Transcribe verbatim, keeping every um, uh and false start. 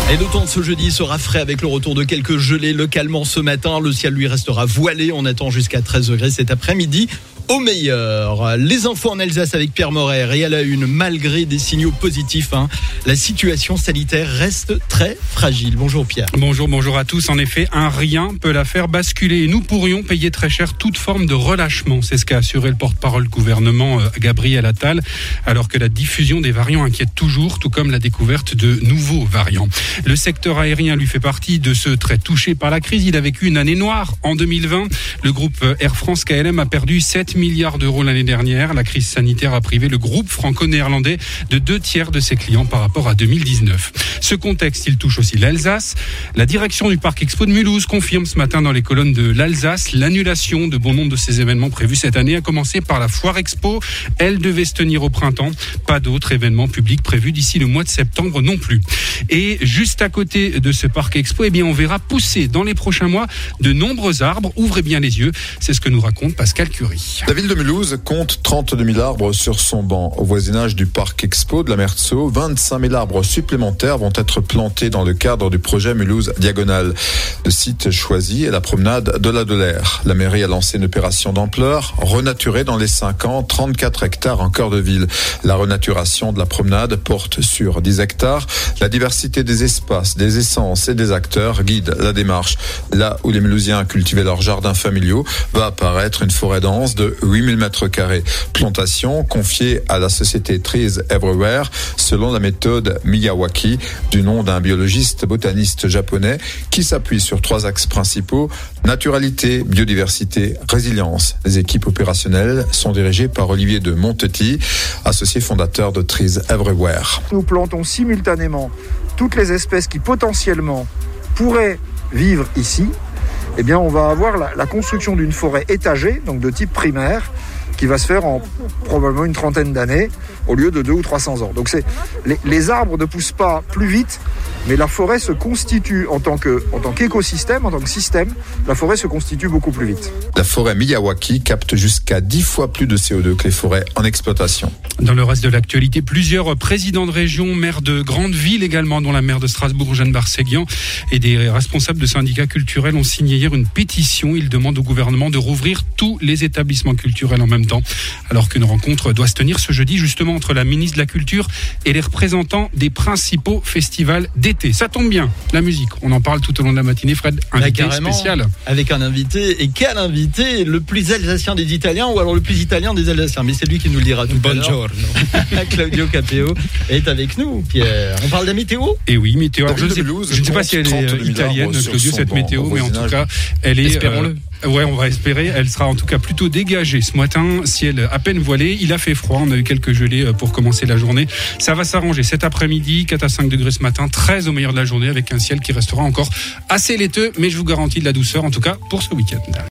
Et d'autant ce jeudi sera frais avec le retour de quelques gelées localement ce matin. Le ciel lui restera voilé. On attend jusqu'à treize degrés cet après-midi. Au meilleur, les infos en Alsace avec Pierre Morer. Et à la une, malgré des signaux positifs, hein, la situation sanitaire reste très fragile. Bonjour Pierre. Bonjour, bonjour à tous. En effet, un rien peut la faire basculer. Et nous pourrions payer très cher toute forme de relâchement. C'est ce qu'a assuré le porte-parole du gouvernement, Gabriel Attal, alors que la diffusion des variants inquiète toujours, tout comme la découverte de nouveaux variants. Le secteur aérien lui fait partie de ceux très touchés par la crise. Il a vécu une année noire en deux mille vingt. Le groupe Air France K L M a perdu sept milliards d'euros l'année dernière. La crise sanitaire a privé le groupe franco-néerlandais de deux tiers de ses clients par rapport à deux mille dix-neuf. Ce contexte, il touche aussi l'Alsace. La direction du Parc Expo de Mulhouse confirme ce matin dans les colonnes de l'Alsace l'annulation de bon nombre de ces événements prévus cette année, à commencer par la Foire Expo. Elle devait se tenir au printemps. Pas d'autres événements publics prévus d'ici le mois de septembre non plus. Et juste à côté de ce Parc Expo, eh bien, on verra pousser dans les prochains mois de nombreux arbres. Ouvrez bien les yeux. C'est ce que nous raconte Pascal Curie. La ville de Mulhouse compte trente-deux mille arbres sur son banc. Au voisinage du Parc Expo de la Meurthe-Sceaux, vingt-cinq mille arbres supplémentaires vont être plantés dans le cadre du projet Mulhouse Diagonale. Le site choisi est la promenade de la Dolère. La mairie a lancé une opération d'ampleur, renaturer dans les cinq ans trente-quatre hectares en cœur de ville. La renaturation de la promenade porte sur dix hectares. La diversité des espaces, des essences et des acteurs guide la démarche. Là où les Mulhousiens cultivaient leurs jardins familiaux, va apparaître une forêt dense de huit mille mètres carrés. Plantation confiée à la société Trees Everywhere selon la méthode Miyawaki, du nom d'un biologiste botaniste japonais qui s'appuie sur trois axes principaux: naturalité, biodiversité, résilience. Les équipes opérationnelles sont dirigées par Olivier de Montetti, associé fondateur de Trees Everywhere. Nous plantons simultanément toutes les espèces qui potentiellement pourraient vivre ici. Eh bien, on va avoir la, la construction d'une forêt étagée, donc de type primaire, qui va se faire en probablement une trentaine d'années, au lieu de deux ou trois cents ans. Donc c'est, les, les arbres ne poussent pas plus vite, mais la forêt se constitue en tant que, en tant qu'écosystème, en tant que système, la forêt se constitue beaucoup plus vite. La forêt Miyawaki capte jusqu'à dix fois plus de C O deux que les forêts en exploitation. Dans le reste de l'actualité, plusieurs présidents de région, maires de grandes villes également, dont la maire de Strasbourg, Jeanne Barséguian, et des responsables de syndicats culturels ont signé hier une pétition. Ils demandent au gouvernement de rouvrir tous les établissements culturels en même temps, alors qu'une rencontre doit se tenir ce jeudi justement entre la ministre de la Culture et les représentants des principaux festivals d'été. Ça tombe bien, la musique, on en parle tout au long de la matinée. Fred, invité bah, spécial. Avec un invité, et quel invité? Le plus alsacien des Italiens, ou alors le plus italien des Alsaciens? Mais c'est lui qui nous le dira tout à l'heure. Claudio Capéo est avec nous, Pierre. On parle de la météo? Et oui, météo. Alors, je ne sais, je ne sais pas si elle est italienne, Claudio, cette météo, mais en tout cas, elle est... Espérons-le. Euh, ouais, on va espérer. Elle sera en tout cas plutôt dégagée ce matin. Ciel à peine voilé. Il a fait froid. On a eu quelques gelées pour commencer la journée. Ça va s'arranger cet après-midi. quatre à cinq degrés ce matin. treize au meilleur de la journée avec un ciel qui restera encore assez laiteux. Mais je vous garantis de la douceur, en tout cas pour ce week-end.